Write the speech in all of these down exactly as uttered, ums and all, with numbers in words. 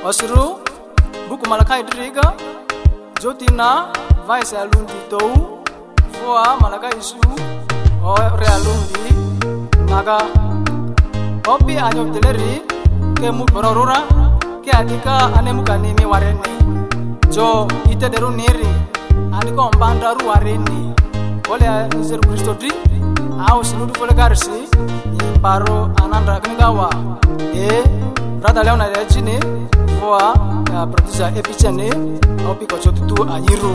Osuru buku Malakai driga jotina vai se alundi tou voa Malakai su o realundi naga opi anyo teleri ke mu bororura ke adika anemu kanimi wareni jo ite deru niri aniko mbanda ru wareni ole Yesu Kristo di au sinudu fole garsi paro ananda kningawa e brada leona ya chini voa ya producer epichane opi ko chotutu anyiru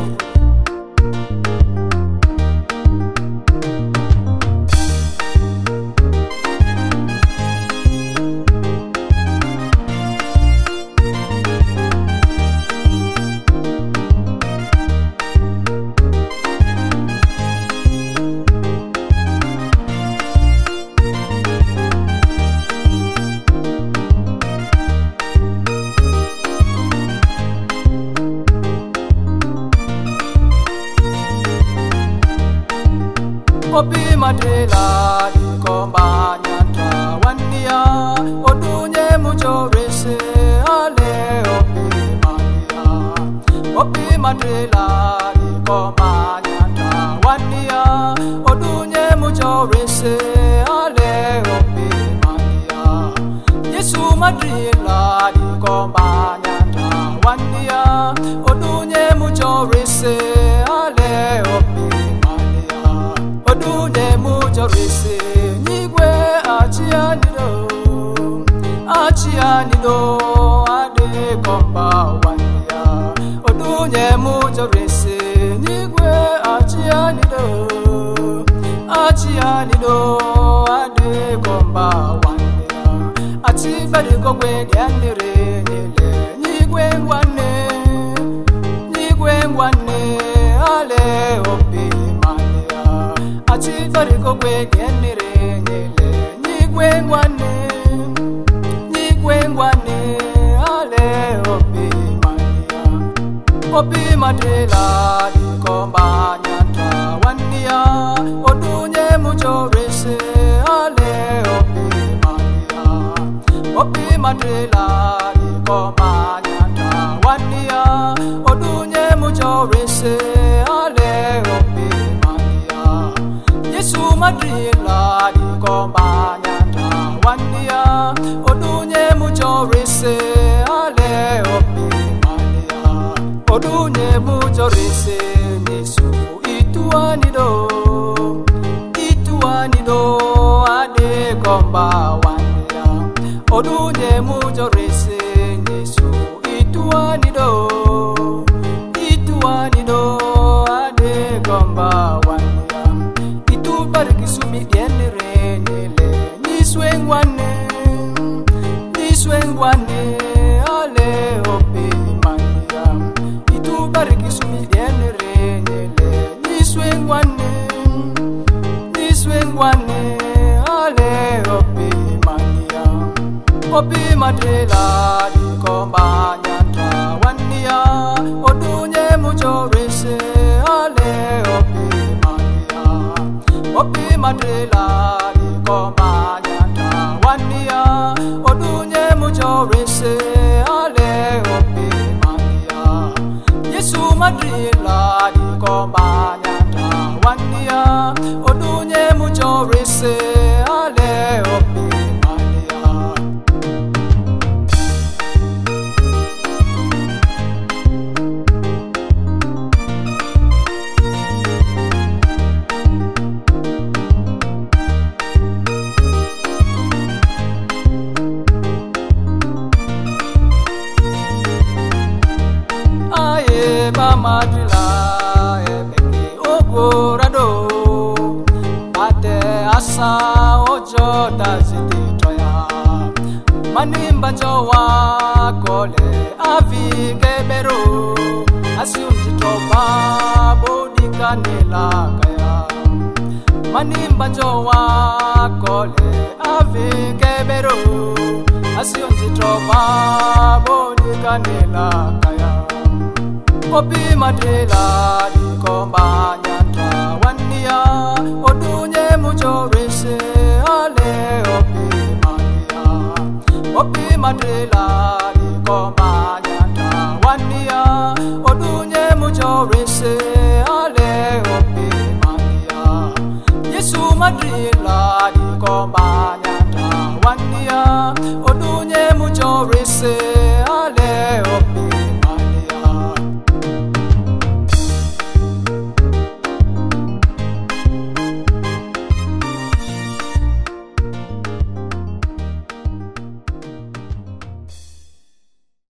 Opi madela di kombanya trawania odunye mujo rese ale opi mania opi madela di kombanya trawania odunye mujo rese ale opi mania Yesu madela di kombanya trawania odunye mujo rese ale opi odunye mujo rese nigwe achianido achianido ade komba wania odunye mujo rese nigwe achianido achianido ade komba wania atibari kokwe dianire nyele nigwe ngwane nigwe ngwane ale opi Achitari kokwe genire nyele Nyigwengwane Nyigwengwane Ale opi mania Opi madela di komba nyanta wania Odunye mujo rese Ale opi mania Opi madela di komba nyanta wania Odunye mujo rese Ale opi Yesu madrila di kombanya tawania odunye mujo rese ale opi mania odunye mujo rese Yesu ituanido ituanido ade komba wania odunye mujo rese Yesu ituanido ituanido ade komba wania Kisumi genere nyele niswengwane niswengwane ale opi mania itubari kisumi genere nyele niswengwane niswengwane ale opi mania opi madela di komba nyanta wania odunye mujo rese ale opi Opi madrela di kombanya tawania odunye mujo rese ale opi mania Yesu madrela di kombanya tawania odunye mujo rese ale opi mania Madrila ebeki ogorado ate asa ojo daziti toya manimba jowa kole avi kebero asiunji toba bodi kanela kaya manimba jowa kole avi kebero asiunji toba bodi kanela kaya Opi madela di kombanya tawania odunye mujo rese ale opi mania Opi madrela di kombanyanda wania odunye mujorese ale ope mania Yesu madrila di kombanyanda wania odunye mujorese